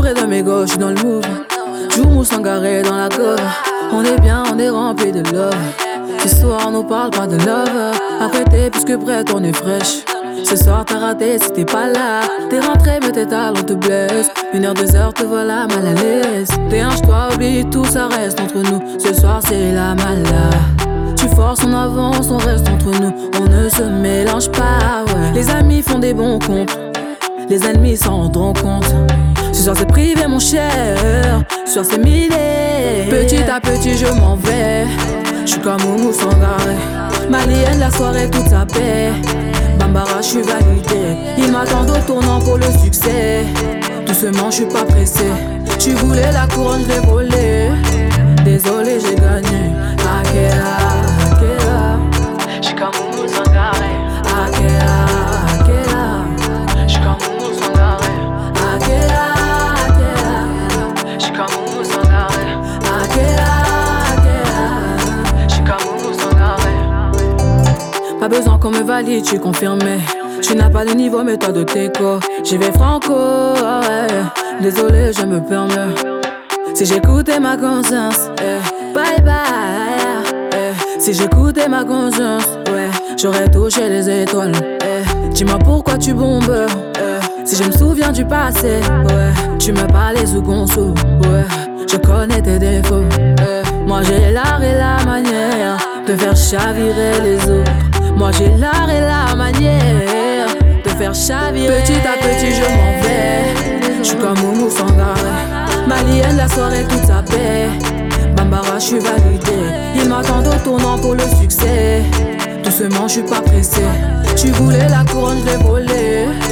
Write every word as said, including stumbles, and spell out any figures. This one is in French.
rentré dans mes gauches, dans le move. Joue Sangaré dans la cover. On est bien, on est rempli de love. Ce soir on nous parle pas de love. Après t'es plus que prête, on est fraîche. Ce soir t'as raté si t'es pas là. T'es rentré mais tes talons te blessent. Une heure, deux heures te voilà mal à l'aise. Déhanche-toi, oublie tout, ça reste entre nous. Ce soir c'est la mala. Tu forces, on avance, on reste entre nous. On ne se mélange pas, ouais. Les amis font des bons comptes. Les ennemis s'en rendront compte. Ce soir c'est privé mon cher. Ce soir c'est millé. Petit à petit je m'en vais. J'suis comme Oumou Sangaré. Malienne la soirée toute sa paix. Bambara j'suis validé. Ils m'attendent au tournant pour le succès. Doucement j'suis pas pressé. Tu voulais la couronne, j'l'ai volée. Désolé j'ai gagné. Akela, Akela. J'suis comme Oumou Sangaré. Akela, Akela. J'suis comme Oumou Sangaré. Akela, Akela. J'suis comme Oumou Sangaré. Akela, Akela. J'suis comme Oumou Sangaré. Pas besoin qu'on me valide, j'suis confirmé. Tu n'as pas de niveau mais toi de t'écho. J'y vais franco, ah ouais. Désolé je me permets. Si j'écoutais ma conscience, eh, bye bye, eh. Si j'écoutais ma conscience, ouais, j'aurais touché les étoiles, eh. Dis-moi pourquoi tu bombes, eh. Si je me souviens du passé, ouais, tu me parlais sous conso, ouais. Je connais tes défauts, eh. Moi j'ai l'art et la manière de faire chavirer les autres. Moi j'ai l'art et la manière de faire chavirer. Petit à petit je m'en vais. J'suis comme Oumou Sangaré. Malienne la soirée toute sa paix. Bambara j'suis validé. Ils m'attendent au tournant pour le succès. Doucement j'suis pas pressé. Tu voulais la couronne, j'l'ai volée.